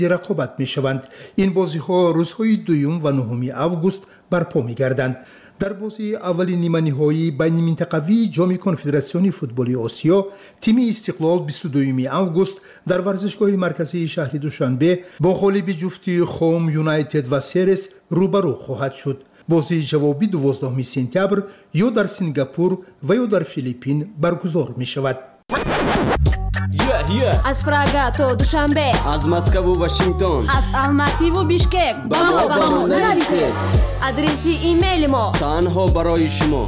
رقابت می‌شوند. این بازی‌ها روزهای 2 و 9 آگوست برپا می‌گردند. در بازی اولین نیمه‌نهایی بین منطقوی جام کنفدراسیون فوتبال آسیا، تیم استقلال 22 آگوست در ورزشگاه مرکزی شهر دوشنبه با غالب جفتی خوم یونایتد و سرس روبرو خواهد شد. بازی جوابی 12 سپتامبر یا در سنگاپور و یا در فیلیپین برگزار می‌شود. از پراگ تا دوشنبه، از مسکو و واشنگتن، از الماتی و بیشکک با ما نویسید. آدرس ایمیل ما تنها برای شما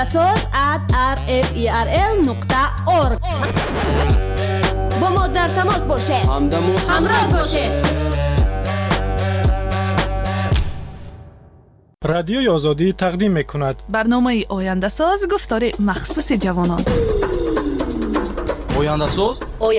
oyandasaz@rferl.org. با ما در تماس باشید، همراه باشید. رادیوی آزادی تقدیم می‌کند برنامه آینده‌ساز گفتار مخصوص جوانان. آینده‌ساز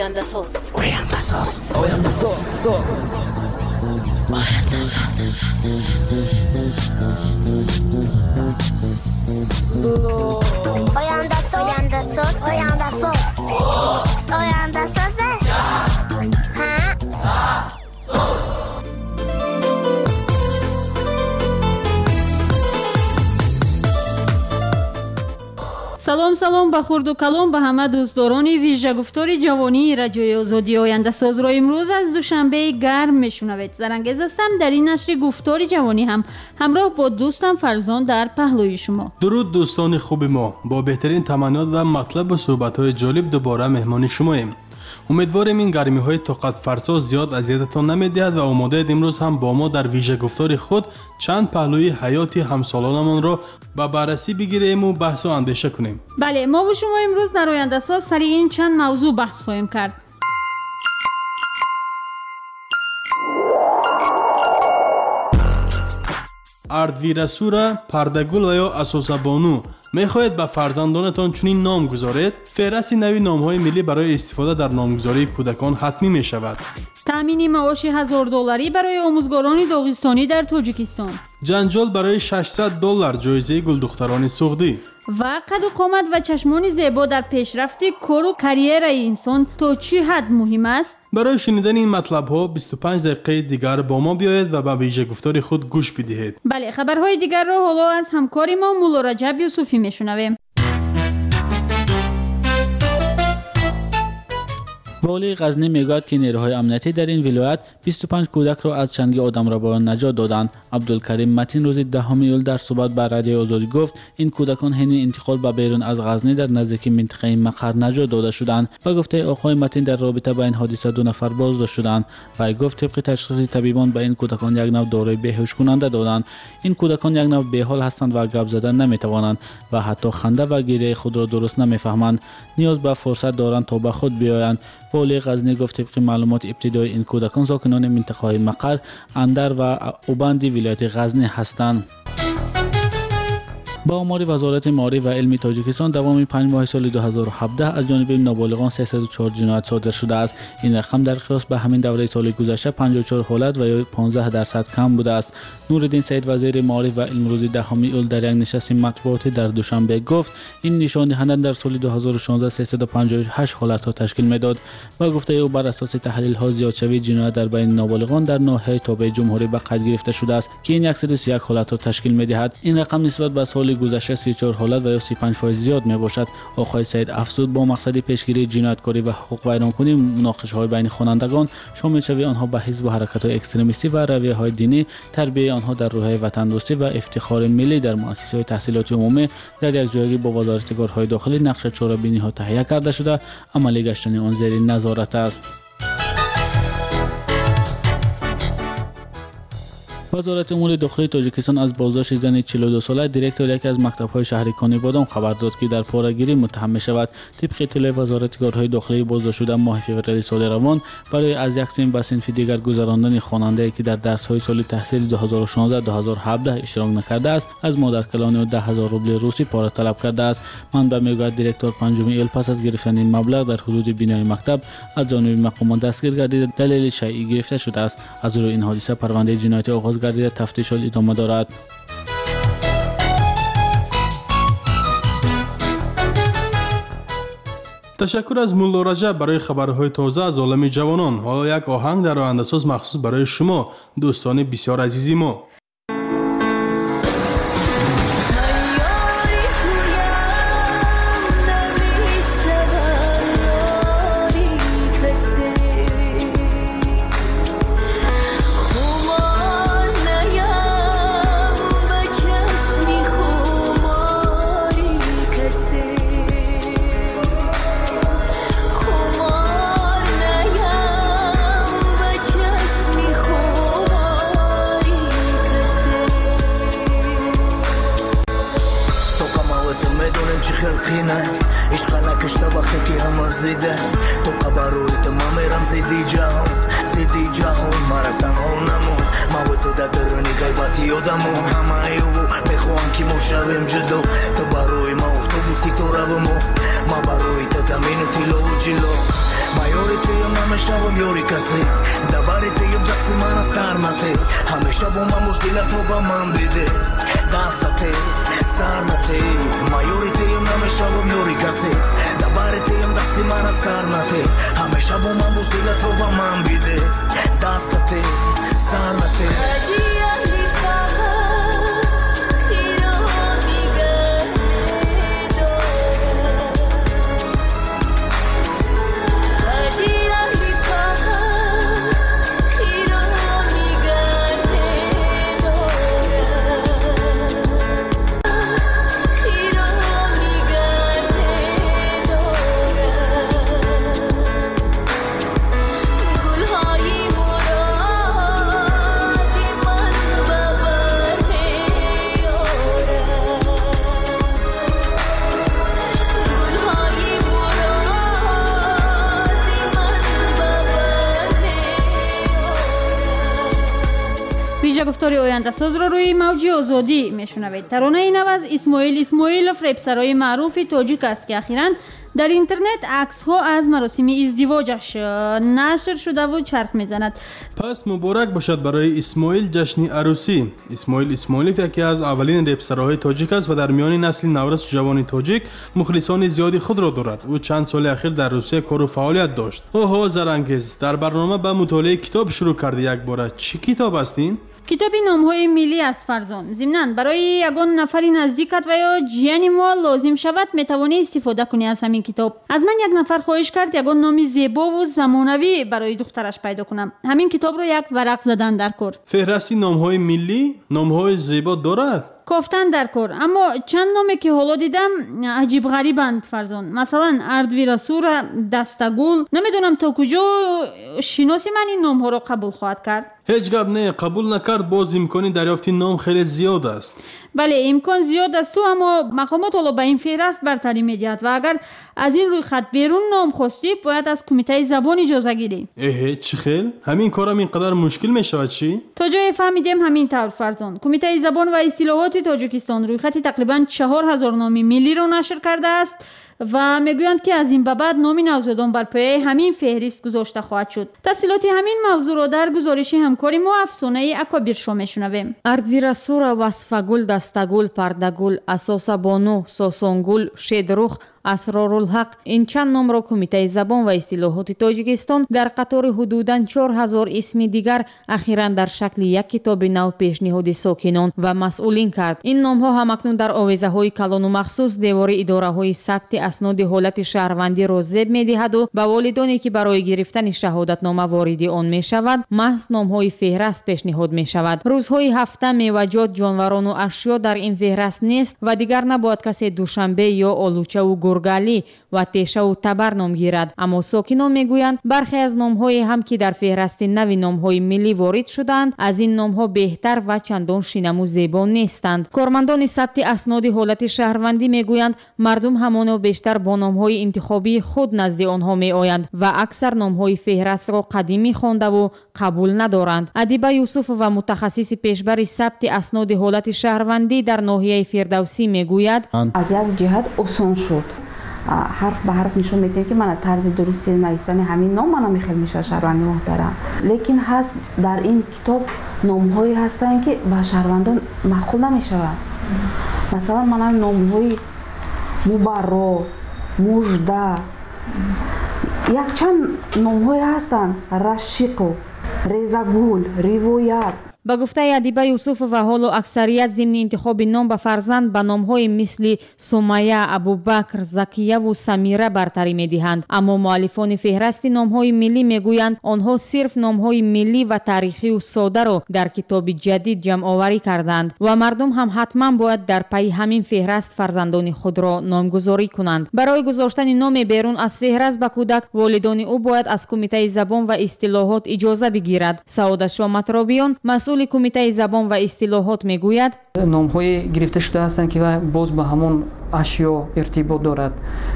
салом ба хурду калом ба ҳама дӯстдорони вижагуфтори ҷавонии радиои озодии ояндасозро имрӯз аз душанбеи гарм мешунавед. зарангез ҳастам. дар ин нашри гуфтори ҷавонӣ ҳам ҳамроҳ бо дӯстам Фарзон дар паҳлӯи шумо. дуруд дӯстони хуби мо, бо беҳтарин таманниёт ва матлабу суҳбатҳои ҷолиб дубора меҳмони шумоем. умедворем ин гармиҳои тоқатфарсо зиёд азиятатон намедиҳад ва омодаед имрӯз ҳам бо мо дар вижагуфтори худ чанд паҳлӯи ҳаёти ҳамсолонамонро ба баррасӣ бигирем ва баҳсу андеша кунем. бале, мо ву шумо имрӯз дар ояндасоз сари ин чанд мавзӯъ баҳс хоҳем кард. ардвирасура, пардагул ва ё асосабону мехоҳед ба фарзандонатон чунин ном гузоред? феҳрасти нави номҳои миллӣ барои истифода дар номгузории кӯдакон ҳатмӣ мешавад. таъмини маоши $1000 барои омӯзгорони доғистонӣ дар тоҷикистон. ҷанҷол барои $600 ҷоизаи гулдухтарони суғдӣ. ва қаду қомат ва чашмони зебо дар пешрафти кору карьераи инсон то чӣ ҳад муҳим аст? барои шунидани ин матлабҳо 25 дақиқаи дигар бо мо биёед ва ба вижагуфтори худ гӯш бидиҳед. бале, хабарҳои дигарро ҳоло аз ҳамкори мо мулло Раҷаб Юсуфӣ мешунавем. والی غزنی میگوید که نیروهای امنیتی در این ولایت 25 کودک را از چنگ آدمربایان نجات دادند. عبدالکریم متین روز 10 ایول در صحبت با رادیو آزادی گفت این کودکان حین انتقال به بیرون از غزنی در نزدیکی منطقه مقر نجات داده شدند. با گفته آقای متین در رابطه با این حادثه 2 نفر بازداشت شدند. و گفت طبق تشخیص طبیبان به این کودکان یک نوع داروی بیهوش کننده دادند. این کودکان یک نوع بیحال هستند و گپ زدن نمیتوانند و حتی خنده و گریه خود را درست نمیفهمند. نیاز به فرصت دارند تا به خود بیایند. والی غزنی گفت طبق معلومات ابتدایی این کودکان ساکنان منطقه‌های مقر، اندر و اوبند ولایت غزنی هستند. با آمار وزارت مالی و علمی تاجیکستان دوام 5 ماه سال 2017 از جانب نابالغان 304 جنایت صادر شده است. این رقم در قیاس به همین دوره سال گذشته 54 حالت و 15% کم بوده است. نوردین سید وزیر معارف و علم روز 10 ایول در یک نشست مطبوعاتی در دوشنبه گفت این نشان دهنده در سال 2016 358 حالت را تشکیل میداد و گفته او بر اساس تحلیل ها زیادشوی جنایت در بین نابالغان در ناحیه تابع جمهوری به قید گرفته شده است که این 131 حالت را تشکیل میدهد. این رقم نسبت به سال گذشته 34 حالت و یا 35% زیاد می باشد. آقای سید افزود با مقصد پیشگیری جنایتکاری و حقوق ویرانکنی مناقشه‌های بین خوانندگان شامل شوی آنها به حزب و حرکت‌های اکستریمیستی و رویه‌های دینی، تربیت آنها در روحیه وطن دوستی و افتخار ملی در مؤسسه‌های تحصیلاتی عمومی در یک جایگی با وزارت کارهای داخلی نقش چاره‌بینی‌ها تهیه کرده شده، عملی گشتن آن زیر نظارت است. وزارت امور داخلی تاجیکستان از بازداشت زن 42 ساله دیرکتور یکی از مکتب‌های شهر کانیبادان خبر داد که در پاره‌گیری متهم می‌شود. طبق اطلاع وزارت کارهای داخلی بازداشت شده ماه فوریه سال روان برای از یک صنف به صنف دیگر گذراندن خواننده که در درس‌های سال تحصیلی 2016-2017 اشتراک نکرده است از مادر کلان 10,000 روبل روسی پاره طلب کرده است. منبع میگوید دیرکتور 5 ایول پس از گرفتن این مبلغ در حدود بینای مکتب از جانب مقامات دستگیر گردیده دلیل شیعی گرفته شده است. از روی این حادثه پرونده جنایتی آغاز گردیده تفتیشات ادامه دارد. تشکر از مولا رجب برای خبرهای تازه از عالم جوانان. حالا یک آهنگ در آینده‌ساز مخصوص برای شما دوستان بسیار عزیزی ما. عشق نکشته وقتی که همه زیده تو قبروی تمام میرم زیدی جهان مرا تنها نمون ما و تو در درونی غیبتی یادمون همه ایو میخوان که ما شویم جدا تو بروی ما اتوبوسی تو رومو ما بروی تو زمین و تیلو و جلو ما یاری تیم نمیشوم یاری کسی دباری تیم دستی من سر نتی همیشه با من مشکل تو با من بیده دستتی سر نتی ما یاری تیم نمیشوم یاری کسی دباری تیم دستی من سر نتی همیشه با من مشکل تو با من بیده دستتی سر نتی گفتاری آینده ساز را روی موج آزادی میشنوید. ترانه این از اسماعیلوف رپسرای معروف تاجیک است که اخیراً در اینترنت عکس ها از مراسم ازدواجش نشر شده و چرخ میزند. پس مبارک باشد برای اسماعیل جشن عروسی. اسماعیلوف یکی از اولین رپسرهای تاجیک است و در میان نسل نورس و جوان تاجیک مخلصان زیادی خود را دارد. او چند سال اخیر در روسیه کار و فعالیت داشت. اوه زرانگیز، در برنامه به مطالعه کتاب شروع کرده. یک باره چی کتاب هستین؟ کتاب نام‌های ملی است فرزان. ضمناً برای یگان نفری نزدیکت و یا جیانی ما لازم شود میتوانی استفاده کنی از همین کتاب. از من یک نفر خواهش کرد یگان نامی زیبا و زمانوی برای دخترش پیدا کنم. همین کتاب رو یک ورق زدن در کار. فهرستی نام‌های ملی، نام‌های زیبا دارد؟ کافتن در کار، اما چند نامی که حالا دیدم عجیب غریبند فرزان. مثلا اردویرسور، دستگل. نمیدونم تا کجا شناسی من این نام ها را قبول خواهد کرد. هیچ گپ نه، قبول نکرد باز امکانی دریافتی نام خیلی زیاد است. بله امکان زیاد است اما مقامات حالا به این فهرست برتری میدهد و اگر از این روی خط بیرون نام خواستی باید از کمیته زبان اجازه گیری. چه خیل؟ همین کارم اینقدر مشکل میشود چی؟ تا جای فهمیدیم همین طور فرزان. کمیته زبان و اصطلاحات تاجیکستان روی خط تقریبا 4000 نام ملی را نشر کرده است و میگویند که از این به بعد نام نوزادان بر پایه همین فهرست گذاشته خواهد شد. تفصیلات همین موضوع را در گزارش همکاری ما افسانه اکابر شما میشنویم. اردویرسور، وصفگل، دستگل، پردگل، اساس بانو، ساسانگل، شیدروخ، اسرارالحق این چند نام را کمیته زبان و اصطلاحات تاجیکستان در قطار حدوداً 4000 اسم دیگر اخیراً در شکل یک کتاب نو پیشنهاد ساکنان و مسئولین کرد. این نام ها همکنون در آویزه های کلان و مخصوص دیوار اداره های ثبت اسناد حالت شهروندی را زب می‌دهد و به والدانی که برای گرفتن شهادت نامه وارد آن می شود محض نام های فهرست پیشنهاد می شود. روزهای هفته میوه‌جات، جانوران و اشیا در این فهرست نیست و دیگر نباید کسی دوشنبه یا آلوچه و گرگالی و تیشه و تبر نام گیرد. اما ساکنان میگویند برخی از نام‌های هم که در فهرست نوی نام‌های ملی وارد شدند از این نام‌ها بهتر و چندان شیرین و زیبا نیستند. کارمندان ثبت اسناد حالت شهروندی میگویند مردم همان بیشتر با نام‌های انتخابی خود نزد آنها میآیند و اکثر نام‌های فهرست را قدیمی خوانده و قبول ندارند. ادیبه یوسف و متخصص پیشبر ثبت اسناد حالت شهروندی در ناحیه فردوسی میگوید از یک جهت آسان شد. حرف به حرف نشون میده که من طرز درستی نوشتن همین نام منم خیلی میشه شهروندی محترم، لیکن هست در این کتاب نام‌هایی هستند که با شهروندان معقول نمیشوند. مثلا من نام‌های مبارک، مژده، якчанд номҳое ҳастанд: рашиқу, резагул, ривоят. ба гуфтаи Адиба Юсуфова, ҳоло аксарият зимни интихоби ном ба фарзанд ба номҳои мисли Сумая, Абубакр, Закияву Самира бартарӣ медиҳанд. Аммо муаллифони феҳрасти номҳои миллӣ мегӯянд, онҳо сирф номҳои миллӣ ва таърихию соддаро дар китоби ҷадид ҷамъоварӣ карданд ва мардум ҳам ҳатман бояд дар пайи ҳамин феҳраст фарзандони худро номгузорӣ кунанд. Барои гузоштани номе берун аз феҳраст ба кӯдак, волидони ӯ бояд аз Кумитаи забон ва истилоҳот иҷоза бигирад. Саодат Шоматробиён, масъули Кумитаи забон ва истилоҳот мегӯяд: номҳое гирифта шуда ҳастанд ки боз ба ҳамон ашё иртибот дорад,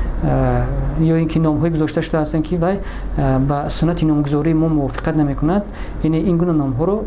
ё ин ки номҳое гузошта шуда ҳастанд ки вай ба суннати номгузории мо мувофиқат намекунад. Ин гуна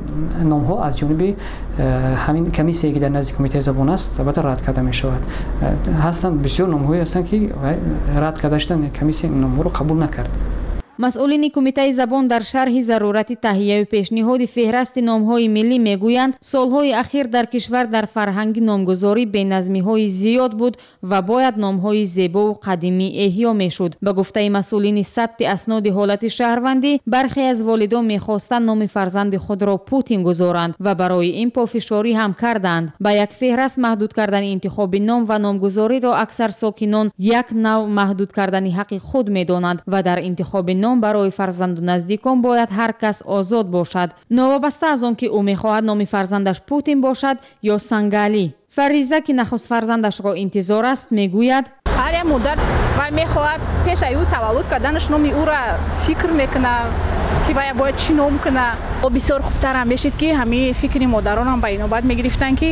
номҳо аз ҷониби ҳамин комиссияе ки дар назди Кумитаи забон аст албатта рад карда мешавад. ҳастанд бисёр номҳое ҳастанд ки рад карда шуда, комиссия номҳоро қабул накард. масъулини Кумитаи забон дар шарҳи зарурати таҳияи пешниҳоди феҳрасти номҳои миллӣ мегӯянд, солҳои ахир дар кишвар дар фарҳанги номгузорӣ беназмиҳои зиёд буд ва бояд номҳои зебову қадимӣ эҳё мешуд. Ба гуфтаи масъулини сабти асноди ҳолати шаҳрвандӣ, бархе аз волидон мехостанд номи фарзанди худро Путин гузоранд ва барои ин пофишорӣ ҳам карданд. Ба як феҳраст маҳдуд кардани интихоби ном ва номгузориро аксар сокинон як нав маҳдуд кардани ҳаққи худ медонанд ва дар интихоби ном барои фарзанду наздикон бояд ҳар кас озод бошад, новобаста аз он ки ӯ мехоҳад номи фарзандаш Путин бошад ё Сангалӣ. Фариза, ки нахуст фарзандашро интизор аст, мегӯяд: ҳар як модар вай мехоҳад пешаи ӯ таваллуд карданаш номи ӯра фикр мекунад ки вай бояд чӣ ном кунад. бисёр хубтарам мешид ки ҳамаи фикри модаронам ба инобат мегирифтанд ки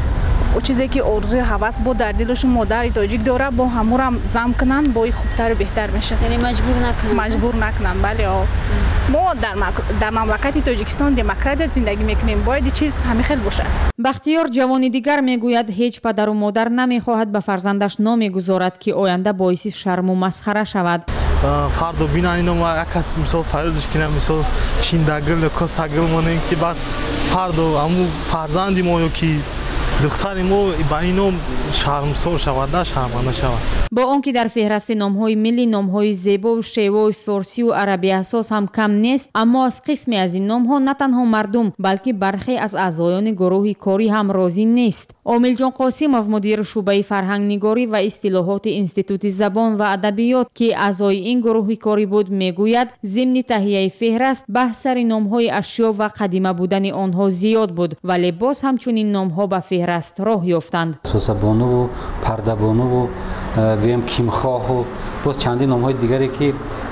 чизе ки орзуи ҳавас бо дар дилашон модари тоҷик дора бо ҳамурам зам кунанд, бои хубтару беҳтар мешад. Яъне маҷбур накунанд. Бале, мо дар мамлакати Тоҷикистон демократия зиндагӣ мекунем, бояд чиз ҳамин хел бошад. Бахтиёр, ҷавони дигар, мегӯяд ҳеҷ падару модар намехоҳад ба фарзандаш номе гузорад ки оянда боиси шарму масхара шавад. фардо бинан ино ма як кас мисол фарёдш кина, мисол чиндагил ё косагил монем ки баъд фардо аму фарзанди мо ё ки духтари мо ба ин ном шармсор шавад, на шарманда шавад. бо он ки дар феҳрасти номҳои миллӣ номҳои зебову шевои форсию арабиасос ҳам кам нест, аммо аз қисме аз ин номҳо на танҳо мардум, балки бархе аз аъзоёни гурӯҳи корӣ ҳам розӣ нест. Омилҷон Қосимов, мудири шуъбаи фарҳангнигорӣ ва истилоҳоти Институти забон ва адабиёт, ки аъзои ин гурӯҳи корӣ буд, мегӯяд, зимни таҳияи феҳраст баҳс сари номҳои ашё ва қадима будани онҳо зиёд буд, вале боз ҳамчунин номҳо ба феҳраст роҳ ёфтанд. Сусабонуву, Пардабонуву, гӯям Кимхоҳу, боз чандин номҳои дигаре ки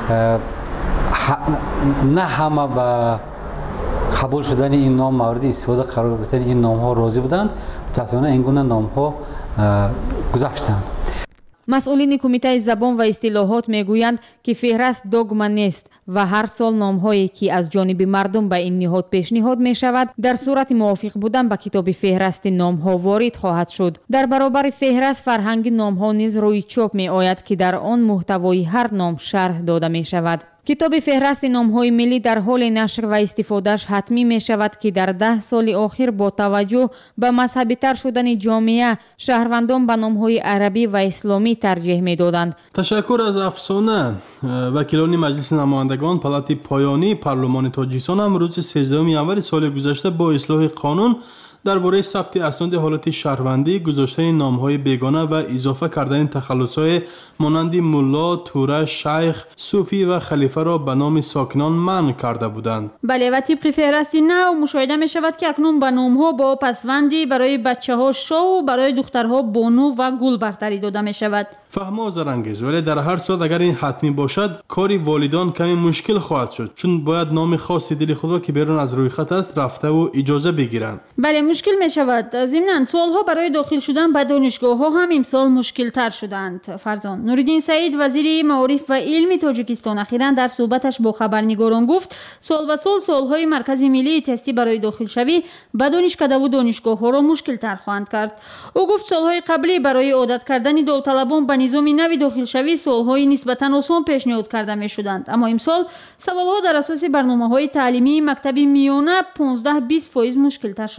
на ҳама ба қабул шудани ин ном мавриди истифода қарор гирифтани ин номҳо розӣ буданд. мутаассифона ин гуна номҳо гузаштанд. масъулини Кумитаи забон ва истилоҳот мегӯянд ки феҳраст догма нест ва ҳар сол номҳое ки аз ҷониби мардум ба ин ниҳод пешниҳод мешавад, дар сурати мувофиқ будан ба китоби феҳрасти номҳо ворид хоҳад шуд. дар баробари феҳраст фарҳанги номҳо низ рӯи чоп меояд ки дар он муҳтавои ҳар ном шарҳ дода мешавад. китоби феҳрасти номҳои миллӣ дар ҳоли нашр ва истифодаш ҳатмӣ мешавад ки дар 10 соли охир бо таваҷҷӯҳ ба мазҳабитар шудани ҷомеа, шаҳрвандон ба номҳои арабӣ ва исломӣ тарҷеҳ медоданд. ташаккур аз афсона. вакилони маҷлиси намояндагон палати поёнии парлумони тоҷикистон ҳам рӯзи 13 январи соли гузашта бо ислоҳи қонун дар бораи сабти асноди ҳолати шаҳрвандӣ, гузоштани номҳои бегона ва изофа кардани тахаллусҳое монанди мулло, тура, шайх, суфӣ ва халифаро ба номи сокинон манъ карда буданд. бале, ва тибқи феҳрасти нав мушоҳида мешавад ки акнун ба номҳо бо пасванди барои бачаҳо шоҳу барои духтарҳо бону ва гул бартарӣ дода мешавад. фаҳмо зарангез, вале дар ҳар сурат агар ин ҳатмӣ бошад, кори волидон каме мушкил хоҳад шуд, чун бояд номи хоси дили худро ки берун аз рӯйхат аст рафтаву иҷоза бигиранд. бале, мушкил мешавад. зимнан солҳо барои дохил шудан ба донишгоҳҳо ҳам имсол мушкилтар шуданд. фарзон Нуриддин Саид, вазири маориф ва илми Тоҷикистон, ахиран дар суҳбаташ бо хабарнигорон гуфт, сол ба сол солҳои маркази миллии тестӣ барои дохилшавӣ ба донишкадаву донишгоҳҳоро мушкилтар хоҳанд кард. ӯ гуфт солҳои қаблӣ барои одат кардани довталабон ба низоми нави дохилшавӣ солҳои нисбатан осон пешниҳод карда мешуданд, аммо имсол саволҳо дар асоси барномаҳои таълимии мактаби миёна 15-20% мушкилтар шуданд.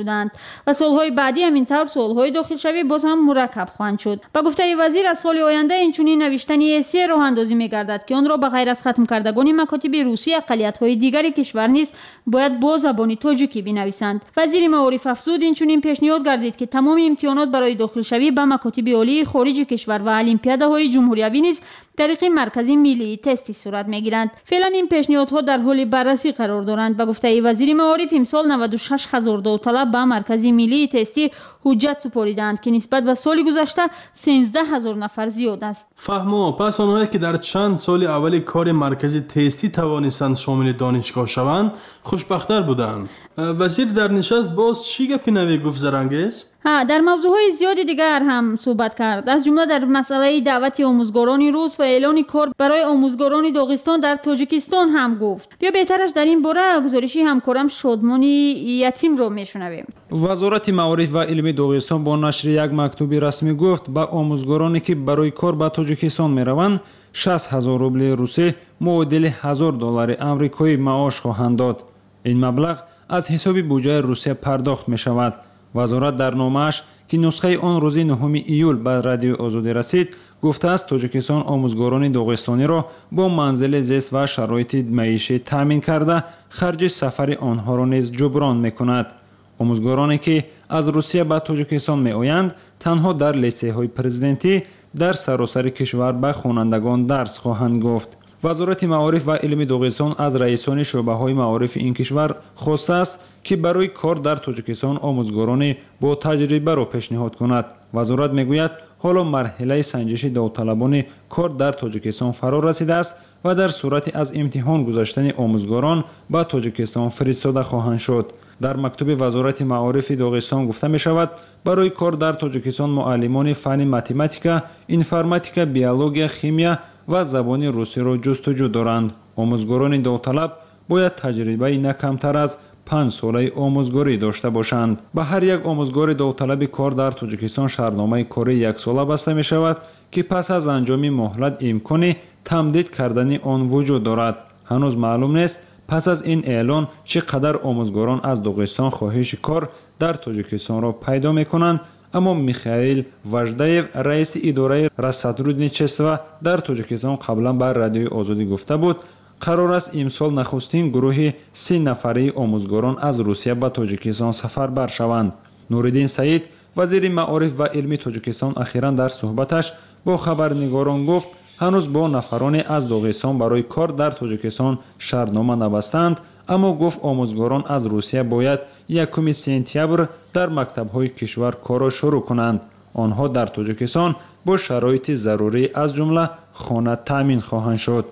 و سالهای بعدی همین طور سالهای داخلشوی باز هم مرکب خواهند شد. با گفته وزیر از سال آینده اینچنین نوشتن اسیه راه اندازی می‌گردد که آن را به غیر از ختم کردگان مکاتب روسی اقلیت‌های دیگری کشور نیز باید با زبان تاجیکی بنویسند. وزیر معارف افزود اینچنین پیشنهاد گردید که تمام امتحانات برای داخلشوی به مکاتب عالی خارج کشور و المپیادهای جمهوریوی نیز طریق مرکز ملی تستی صورت می‌گیرند. فعلا این پیشنهادها در حال بررسی قرار دارند. با گفته وزیر معارف امسال 96,000 داوطلب به مرکز ملی تستی حجت سپاریدند که نسبت به سال گذشته 13,000 نفر زیاد است. فهمو پس آنهایی که در چند سال اولی کار مرکز تستی توانستند شامل دانشگاه شوند خوشبخت‌تر بودند. وزیر در نشست باز چی گپی نوی گفت زرانگیز؟ در موضوعهای زیادی دیگر هم صحبت کرد. از جمله در مسئله دعوت آموزگاران روس و اعلان کار برای آموزگاران داغستان در تاجیکستان هم گفت. بیا بهترش در این باره گزارشی همکارم شادمانی یتیم رو میشنویم. وزارت معارف و علم داغستان با نشر یک مکتوب رسمی گفت به آموزگارانی که برای کار به تاجیکستان میروند 60,000 روبل روسی معادل $1,000 آمریکایی معاش خواهند داد. این مبلغ از حساب بودجه روسیه پرداخت می شود. وزارت در نامه‌اش که نسخه آن روز 9 ایول به رادیو آزادی رسید گفته است تاجیکستان آموزگاران داغستانی را با منزل زیست و شرایط معیشی تامین کرده خرج سفر آنها را نیز جبران می‌کند. آموزگارانی که از روسیه به تاجیکستان می‌آیند تنها در لیسه‌های پرزیدنتی در سراسر کشور به خوانندگان درس خواهند گفت. وزارت معارف و علم داغستان از رئیسان شعبه‌های معارف این کشور خواسته است که برای کار در تاجیکستان آموزگاران با تجربه را پیشنهاد کند. وزارت میگوید حالا مرحله سنجش داوطلبان کار در تاجیکستان فرا رسیده است و در صورت از امتحان گذشتن آموزگاران به تاجیکستان فرستاده خواهند شد. در مکتوب وزارت معارف داغستان گفته می شود برای کار در تاجیکستان معلمان فن متماتیکا، انفرماتیکا، بیولوژی، شیمیا و زبان روسی را جستجو دارند. آموزگاران داوطلب باید تجربه نه کمتر از 5 ساله آموزگاری داشته باشند. به هر یک آموزگار داوطلب کار در تاجیکستان شرطنامه کاری 1 ساله بسته می شود که پس از انجام مهلت امکان تمدید کردن آن وجود دارد. هنوز معلوم نیست پس از این اعلان چقدر آموزگاران از داغستان خواهش کار در تاجیکستان را پیدا می کنند. اما میخائیل واژدایف رئیس اداره رصدرودنیچستو در تاجیکستان قبلا بر رادیوی آزادی گفته بود قرار است امسال نخستین گروه 30 نفره آموزگاران از روسیه به تاجیکستان سفربر شوند. نورالدین سعید وزیر معارف و علم تاجیکستان اخیراً در صحبتش با خبرنگاران گفت هنوز با نفرانی از داغستان برای کار در تاجیکستان شرطنامه نبستند، اما گفت آموزگاران از روسیه باید 1 سپتامبر در مکتب‌های کشور کار را شروع کنند. آنها در تاجیکستان با شرایط ضروری از جمله خانه تامین خواهند شد.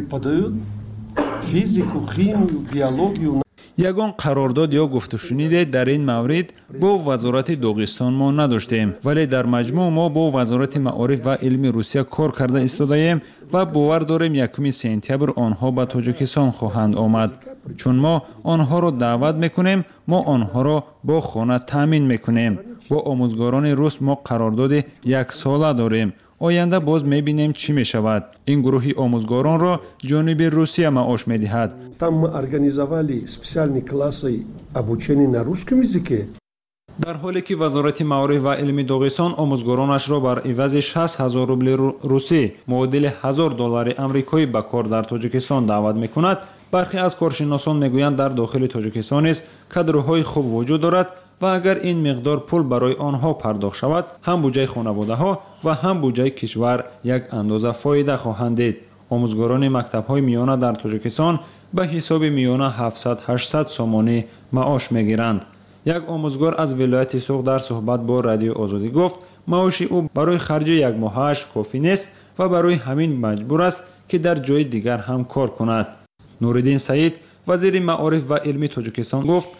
یگان قرارداد یا گفتگوشنیده در این مورد با وزارت داغستان ما نداشتیم، ولی در مجموع ما با وزارت معارف و علم روسیه کار کرده ایستاده‌ایم و باور داریم 1 سپتامبر آنها به تاجیکستان خواهند آمد. چون ما آنها را دعوت میکنیم، ما آنها را با خانه تامین میکنیم. با آموزگاران روس ما قرارداد 1 ساله داریم. آینده باز میبینیم چی میشود. این گروه آموزگاران را جانب روسیه معاش میدهد. Там мы организовали специальные классы обучения на русском языке. در حالی که وزارت معارف و علم داغستان آموزگارانش را بر عوض 60,000 روبل روسی معادل $1,000 آمریکایی به کار در تاجیکستان دعوت میکند، برخی از کارشناسان میگویند در داخل تاجیکستان نیز کادرهای خوب وجود دارد و اگر این مقدار پول برای آنها پرداخت شود، هم بودجه خانواده‌ها و هم بودجه کشور یک اندازه فایده خواهند دید. آموزگاران مکتب‌های میانه در تاجیکستان به حساب میانه 700-800 سومانی معاش میگیرند. یک آموزگار از ولایت سوق در صحبت با رادیو آزادی گفت معاش او برای خرج 1 ماهش کافی نیست و برای همین مجبور است که در جای دیگر هم کار کند. نورالدین سعید وزیر معارف و علم تاجیکستان گفت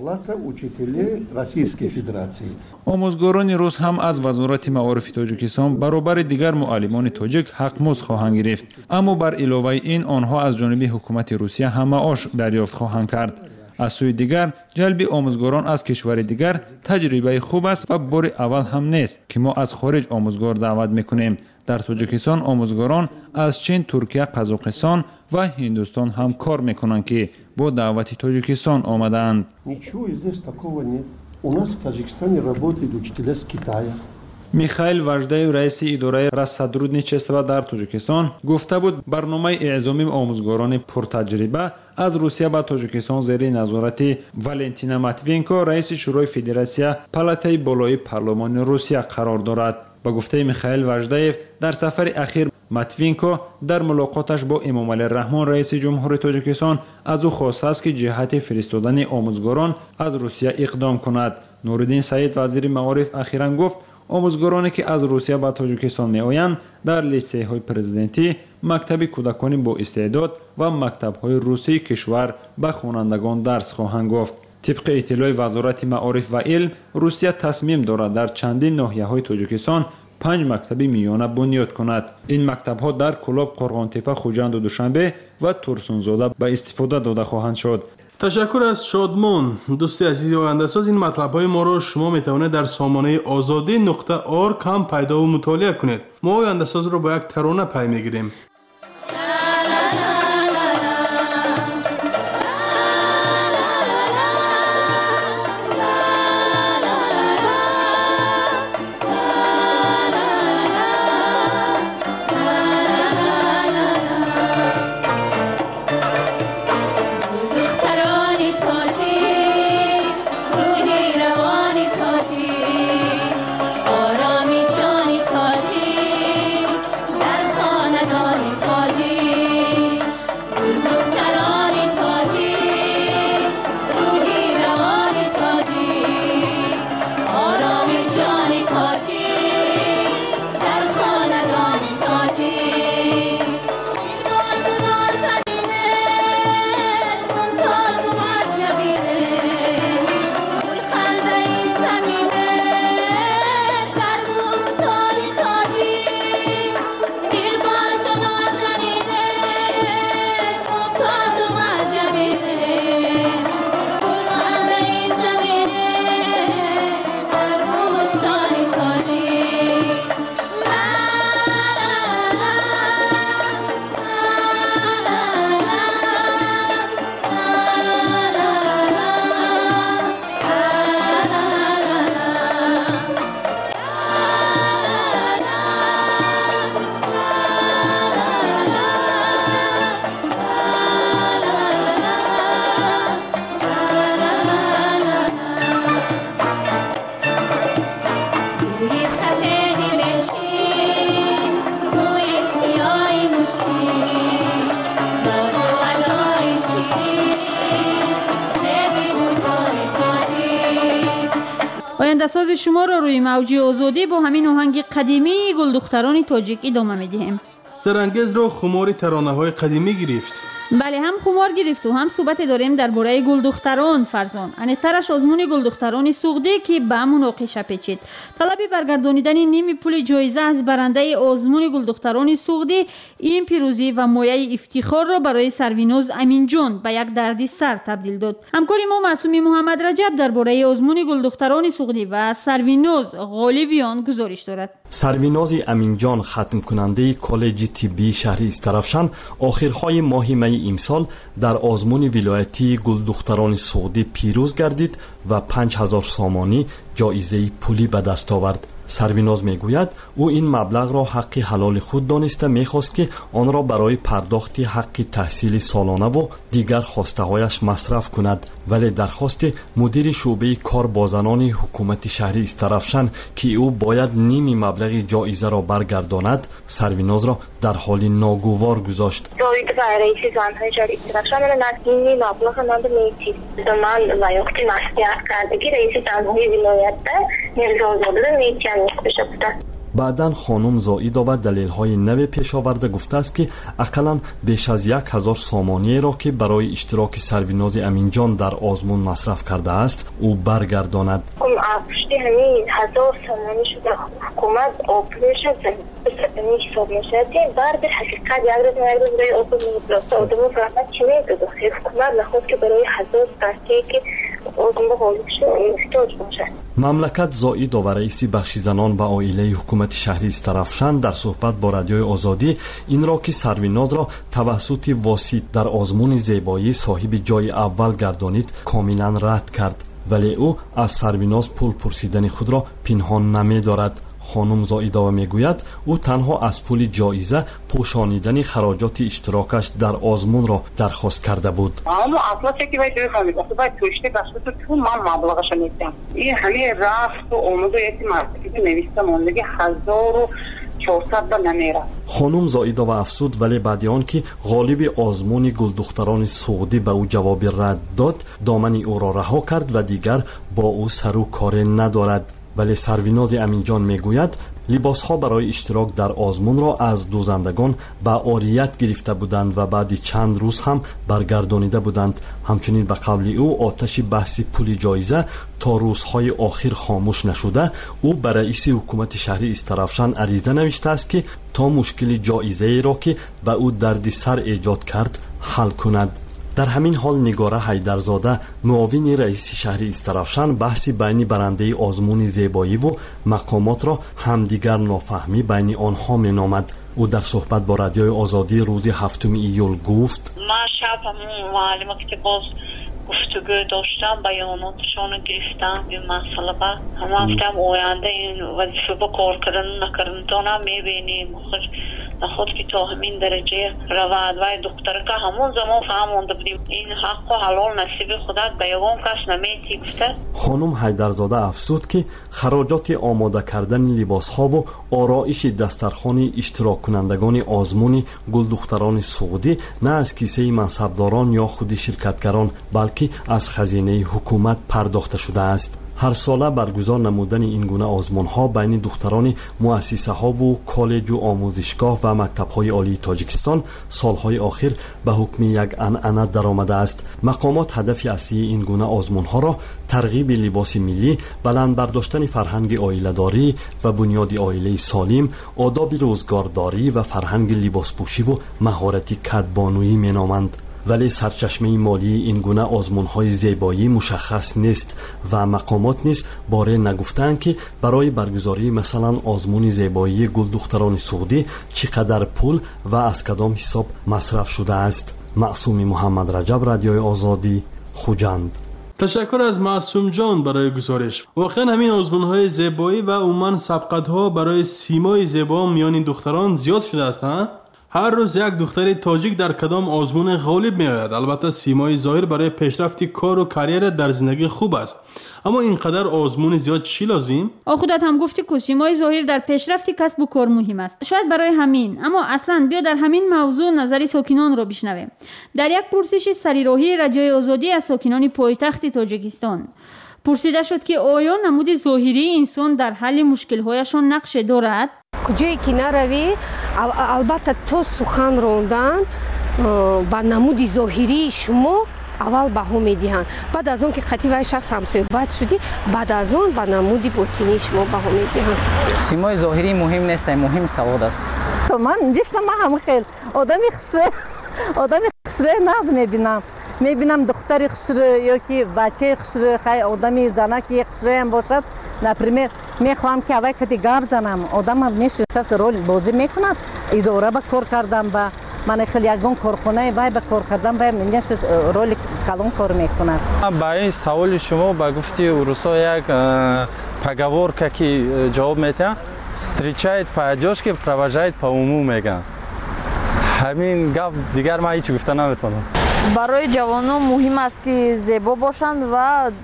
آموزگاران روس هم از وزارت معارف تاجیکستان برابر دیگر معلمان تاجیک حق‌مزد خواهند گرفت، اما بر علاوه این آنها از جانب حکومت روسیه هم معاش دریافت خواهند کرد. از سوی دیگر جلب آموزگاران از کشور دیگر تجربه خوب است و بار اول هم نیست که ما از خارج آموزگار دعوت میکنیم. در تاجیکستان آموزگاران از چین، ترکیه، قزاقستان و هندوستان هم کار میکنند که با دعوت تاجیکستان آمدند. У нас в Таджикистане работает учителя с Китая. михаил важдаев раиси идораи рассадрудничества дар тоҷикистон гуфта буд барномаи эъзоми омӯзгорони пуртаҷриба аз русия ба тоҷикистон зери назорати валентина матвиенко раиси шӯрои федератсия палатаи болои парлумони русия қарор дорад. ба гуфтаи михаил важдаев дар сафари ахир матвиенко дар мулоқоташ бо эмомалӣ раҳмон раиси ҷумҳури тоҷикистон аз ӯ хостааст ки ҷиҳати фиристодани омӯзгорон аз русия иқдом кунад. нуриддин саид вазири маориф ахиран гуфт омӯзгороне ки аз русия ба тоҷикистон меоянд дар литсейҳои президентӣ, мактаби кӯдакони боистеъдод ва мактабҳои русии кишвар ба хонандагон дарс хоҳанд гуфт. тибқи иттилои вазорати маориф ва илм, русия тасмим дорад дар чандин ноҳияҳои тоҷикистон 5 мактаби миёна бунёд кунад. ин мактабҳо дар Кӯлоб, Қорғонтепа, Хуҷанду Душанбе ва Турсунзода ба истифода дода хоҳанд шуд. ташаккур аз шодмон. дӯстои азизи ояндасоз, ин матлабҳои моро шумо метавонед дар сомонаи озодӣ.org ҳам пайдову мутолиа кунед. мо ояндасозро бо як тарона пай мегирем. آینده‌ساز شما را روی موج آزادی با همین آهنگ قدیمی گلدختران تاجیک ادامه می‌دهیم. سرانگیز را خمار ترانه‌های قدیمی گرفت. بله، هم خمار گرفت و هم صحبت داریم درباره گلدختران فرزان. انیق‌ترش آزمون گلدختران سوخدی که به مناقشه پیچید. طلب برگردانیدن نیم پول جایزه از برنده آزمون گلدختران سوخدی این پیروزی و مایه افتخار را برای سرویناز امینجان به یک دردسر تبدیل داد. همکار ما معصومی محمد رجب درباره آزمون گلدختران سوخدی و سرویناز غالبیان گزارش دارد. سرویناز امینجان ختم کننده کالج طبی شهر استرافشان آخرهای ماه می امسال در آزمون ولایتی گلدختران سوخدی پیروز گردید و 5000 سامانی جایزه پولی به دست آورد. سرویناز میگوید او این مبلغ را حق حلال خود دانسته میخواست که آن را برای پرداخت حق تحصیل سالانه و دیگر خواسته هایش مصرف کند، ولی درخواست مدیر شعبه کار با زنان حکومت شهری استرافشان که او باید نیم مبلغ جایزه را برگرداند سرویناز را در حال ناگوار گذاشت. جایزه رئیس زنهای شهری استرافشان نیم مبلغ من میتید من وقتی مسئولیت کردگی رئیس زنهای ولایت نمی‌داده میتید. بعداً خانم زائیدا و دلیل‌های نو پیش آورده گفته است که اقلاً بیش از 1000 سامانیه را که برای اشتراک سرویناز امینجان در آزمون مصرف کرده است او برگرداند. پشتی همین 1000 سامانی شده حکومت آپریشن حساب میشه بعد حقیقت یک روز برای آزمون پلاس آدمو فقط چی میگه حکومت نخواست که برای 1000 درصدی که آزمون حالیش احتیاج باشه. مملکت زائیدا و رئیس بخش زنان و عائله حکومت شهری استرافشان در صحبت با رادیوی آزادی این را که سرویناز را توسط واسط در آزمون زیبایی صاحب جای اول گردانید کاملا رد کرد. ولی او از سرویناز پول پرسیدن خود را پنهان نمی‌دارد. خانم زائیدова میگوید او تنها از پول جایزه پوشانیدن خراجات اشتراکش در آزمون را درخواست کرده بود. اما اصلا چه که باید بفهمید اصلا باید توشته بسته تو من مبلغش میدم. این همه رفت و آمد و یکی مرتبی نویستم اونگی 1400 نمیره. خانم زائیدова افسود ولی بعد آن که غالب آزمون گلدختران سعودی به او جواب رد داد دامن او را رها کرد و دیگر با او سر و کار ندارد. ولی سرویناز امینجان میگوید لباس ها برای اشتراک در آزمون را از دوزندگان به عاریت گرفته بودند و بعد چند روز هم برگردانیده بودند. همچنین به قول او آتش بحث پول جایزه تا روزهای آخر خاموش نشده. او به رئیس حکومت شهری استرافشان عریضه نوشته است که تا مشکل جایزه ای را که به او درد سر ایجاد کرد حل کند. در همین حال نگاره حیدرزاده معاون رئیس شهری استرافشان بحث بین برنده آزمون زیبایی و مقامات را همدیگر نافهمی بین آنها مینامد. او در صحبت با رادیوی آزادی روز 7 ایول گفت من شب همون معلمه که باز گفتگو داشتم بیاناتشان گرفتم این مسئله با هم هفتم آینده این وظیفه با کار کردن نکردن تا میبینیم خود که تا همین درجه رواد و دختر که همون زمان فهمونده بودیم این حق و حلال نصیب خدا به یگان کس نمیتی گفته. خانم حیدرزاده افزود که خراجات آماده کردن لباس ها و آرایش دسترخوان اشتراک کنندگان آزمون گلدختران سعودی نه از کیسه منصبداران یا خود شرکتگران بلکه از خزینه حکومت پرداخته شده است. هر ساله برگزار نمودن این گونه آزمون ها بین دختران مؤسسه ها و کالج و آموزشگاه و مکتب های عالی تاجیکستان سالهای آخر به حکم یک عنعنه درآمده است. مقامات هدف اصلی این گونه آزمون ها را ترغیب لباس ملی، بلند برداشتن فرهنگ عائله‌داری و بنیاد عائله سالم، آداب روزگارداری و فرهنگ لباسپوشی و مهارت کدبانویی مینامند. ولی سرچشمه مالی این گونه آزمون‌های زیبایی مشخص نیست و مقامات نیز باره نگفتند که برای برگزاری مثلا آزمون زیبایی گلدختران سعودی چقدر پول و از کدام حساب مصرف شده است. معصوم محمد رجب، رادیوی آزادی، خوجند. تشکر از معصوم جان برای گزارش. واقعا همین آزمون‌های زیبایی و عموما سبقت‌ها برای سیمای زیبا میان دختران زیاد شده است ها؟ هر روز یک دختر تاجیک در کدام آزمون غالب می آید. البته سیمای ظاهر برای پیشرفت کار و کریر در زندگی خوب است، اما اینقدر آزمون زیاد چی لازم؟ خودت هم گفتی که سیمای ظاهر در پیشرفت کسب و کار مهم است. شاید برای همین، اما اصلا بیا در همین موضوع نظر ساکنان را بشنویم. در یک پرسش سریراهی رادیوی آزادی از ساکنان پایتخت تاجیکستان پرسیده شد که آیا نمود ظاهری انسان در حل مشکل‌هایشان نقش دارد؟ کجایی که نروی البته تو سخن راندن با نمود ظاهری شما اول بها میدهند، بعد از اون که قطعی وای شخص همصحبت شدی بعد از اون با نمود باطنی شما بها میدهند. سیمای ظاهری مهم نیست، مهم سواد است. من دیشتم هم خیلی آدمی خسره ناز میبینم دختری خسره یا که بچه خسره خیلی آدمی زنکی خسره هم باشد. نپریمیر میخوام که اوای کتی گار زنم آدم هم نشسته رول بازی میکنند اداره با کار کردم با من خیلی یگان کارخانه وای با کار کردم با منش رول کلان کار میکنند. با این سوال شما با گفتی روسا یک поговорка که جواب میده встречает поодежке, провожает по уму میگن. همین گپ دیگر من هیچ گفته نمیتونم. برای جوانان مهم است که زیبا باشند و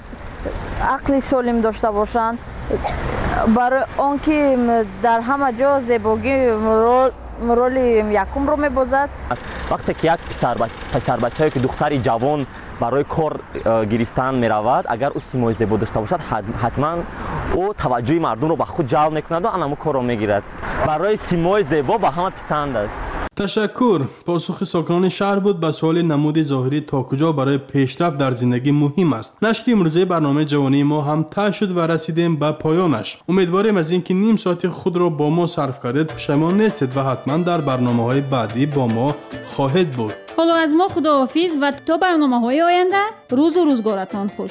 عقل سالم داشته باشند. برای آنکه در همه جا زیبایی رول یکم رو میبازد. وقتی که یک پسر بچه که دختری جوان برای کار گرفتن میرود، اگر او سیمای زیبا داشته باشد حتما او توجه مردم رو به خود جلب میکند و آنمو کار رو میگیرد. برای سیمای زیبا به همه پسند است. تشکر. پاسخ ساکنان شهر بود به سوال نمود ظاهری تا کجا برای پیشرفت در زندگی مهم است. نشر امروزه برنامه جوانی ما هم ته شد و رسیدیم به پایانش. امیدواریم از اینکه نیم ساعت خود را با ما صرف کردید پشیمان نیستید و حتما در برنامه‌های بعدی با ما خواهید بود. حالا از ما خداحافظ و تا برنامه‌های آینده روز و روزگارتان خوش.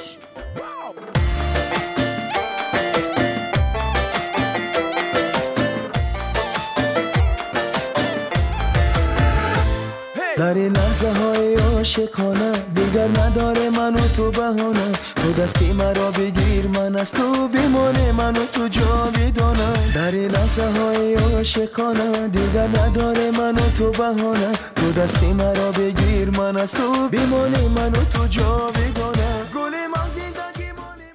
در این لحظه های عاشقانه دیگر نداره من و تو بهانه تو دستی مرا بگیر من از تو بمانه من و تو جاودانه در این لحظه های عاشقانه دیگر نداره من و تو بهانه تو دستی مرا بگیر من از تو بمانه من و تو جاودانه